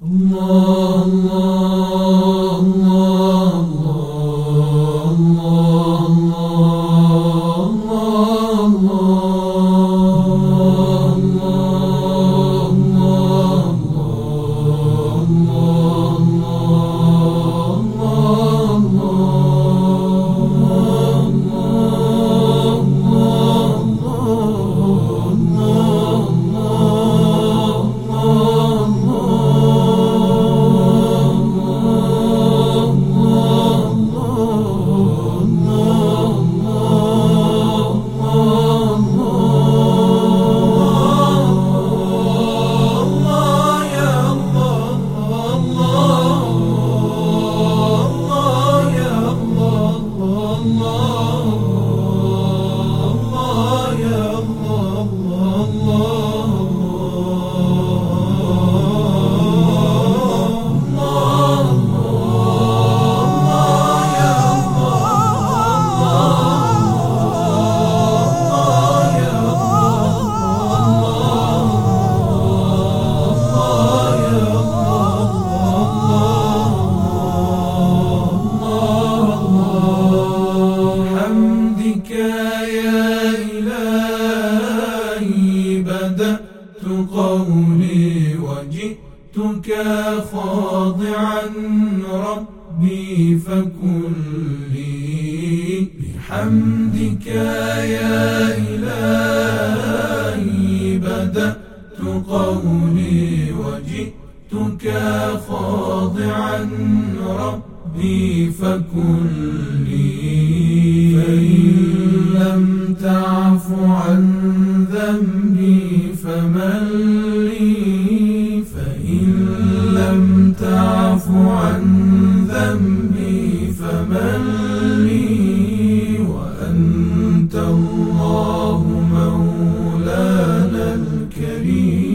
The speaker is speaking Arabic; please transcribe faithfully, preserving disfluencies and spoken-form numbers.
الله الله الله الله قولي وجئتك خاضعا ربي فكن لي بحمدك يا إلهي بدأت قولي وجئتك خاضعا ربي فكن لي فإن لم تعف عن ذنبي فمن لي فإن لم تعف عن ذنبي فمن لي وأنت الله مولانا الكريم.